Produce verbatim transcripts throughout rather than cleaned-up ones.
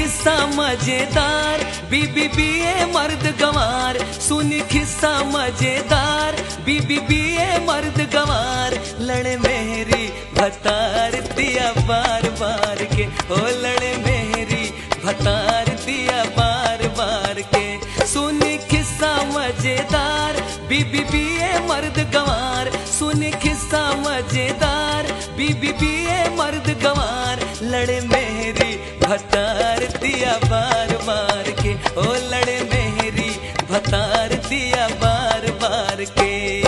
खिस्सा मजेदार, बीबी बीए मर्द गंवार। सुनी खिस्सा मजेदार, बीबी बीए मर्द गंवार। लड़े मेहरी भतार दिया बार बार के, ओ लड़े मेहरी भतार दिया बार बार के। सुनी खिस्सा मजेदार, बीबी बीए मर्द गंवार। सुनी खिस्सा मजेदार, बीबी बीए मर्द गंवार। लड़े मेहरी भतार दिया बार बार के, ओ लड़े मेहरी भतार दिया बार बार के।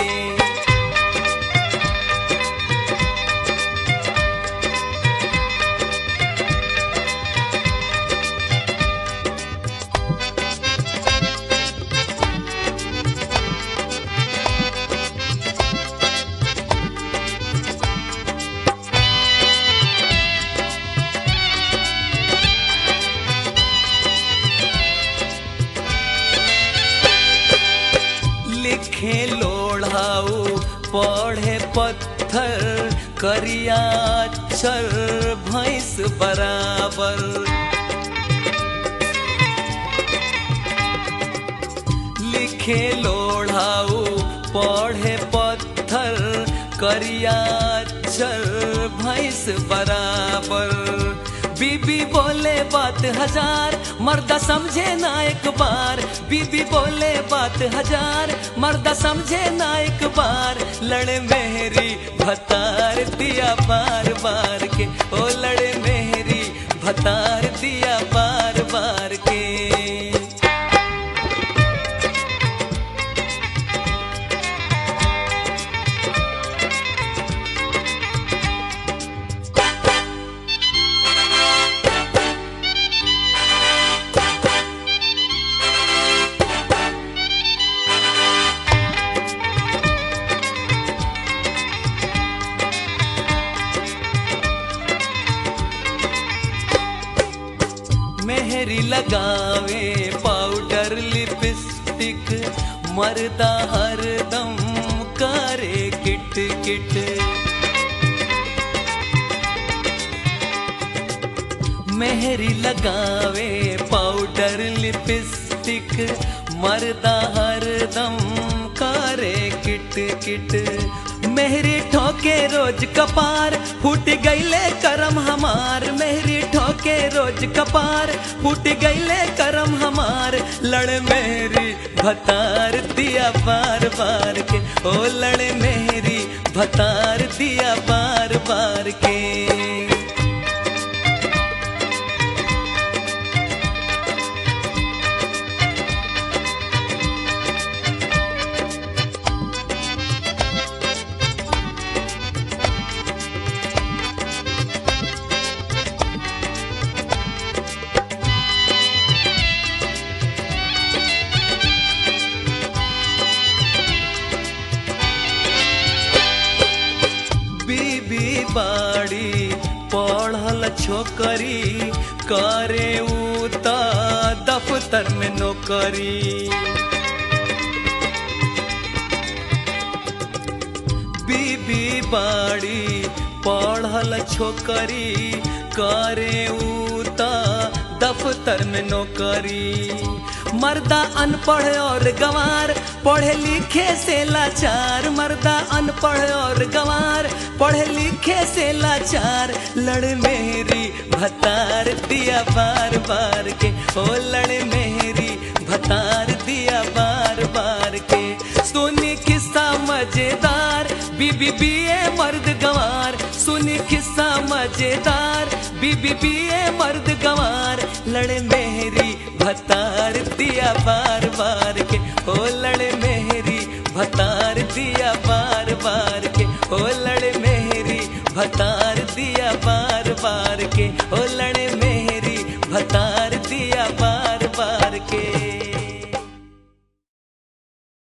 लिखे लोढ़ाऊ पढ़े पत्थर, करिया अक्षर भैंस बराबर। लिखे लोढ़ाऊ पढ़े पत्थर, करिया अक्षर भैंस बराबर। बीबी बोले बात हजार, मर्दा समझे ना एक बार। बीबी बोले बात हजार, मर्दा समझे ना एक बार। लड़े मेहरी भतार दिया बार बार के, ओ लड़े मेहरी भतार दिया बार बार के। मेहरी लगावे पाउडर लिपस्टिक, मर्दा हरदम करे किट किट। मेहरी लगावे पाउडर लिपस्टिक, मर्दा हरदम करे किट किट। मेहरी ठोके रोज कपार, फूट गईले करम हमार। मेहरी ठोके रोज कपार, फूट गईले करम हमार। लड़ मेहरी भतार दिया बार बार के, ओ लड़ मेहरी भतार दिया बार बार के। बीबी बाड़ी पढ़ल छोकरी, करे उता दफ्तर में नौकरी। बीबी बाड़ी पढ़ल छोकरी, करे उता दफ्तर में नौकरी। मर्दा अनपढ़ और गंवार, पढ़े लिखे से लाचार। मर्दा अनपढ़ और गंवार, पढ़े लिखे से लाचार। लड़ मेहरी भतार दिया बार बार के, ओ लड़ मेहरी भतार दिया बार बार के। सुनी किस्सा मजेदार, बीबी बीए मर्द गंवार। सुनी किस्सा मजेदार, बीबी बीए मर्द गंवार। लड़ मेहरी भतार दिया बार बार के, ओ लड़ मेहरी भतार दिया बार बार के, ओ लड़ मेहरी भतार दिया बार बार के, ओ लड़ मेहरी भतार दिया बार बार के।